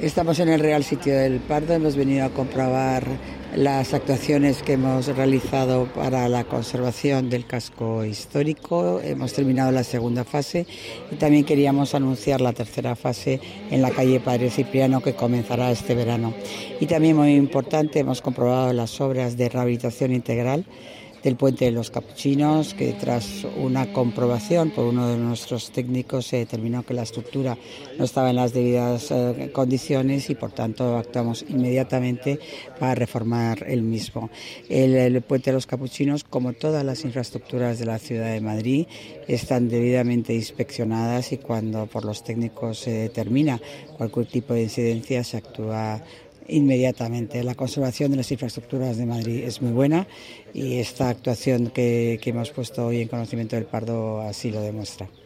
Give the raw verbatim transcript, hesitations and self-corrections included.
Estamos en el Real Sitio del Pardo, hemos venido a comprobar las actuaciones que hemos realizado para la conservación del casco histórico. Hemos terminado la segunda fase y también queríamos anunciar la tercera fase en la calle Padre Cipriano, que comenzará este verano. Y también, muy importante, hemos comprobado las obras de rehabilitación integral del Puente de los Capuchinos, que tras una comprobación por uno de nuestros técnicos se determinó que la estructura no estaba en las debidas eh, condiciones y por tanto actuamos inmediatamente para reformar el mismo. El, el Puente de los Capuchinos, como todas las infraestructuras de la ciudad de Madrid, están debidamente inspeccionadas y cuando por los técnicos se determina cualquier tipo de incidencia se actúa inmediatamente. La conservación de las infraestructuras de Madrid es muy buena y esta actuación que, que hemos puesto hoy en conocimiento del Pardo así lo demuestra.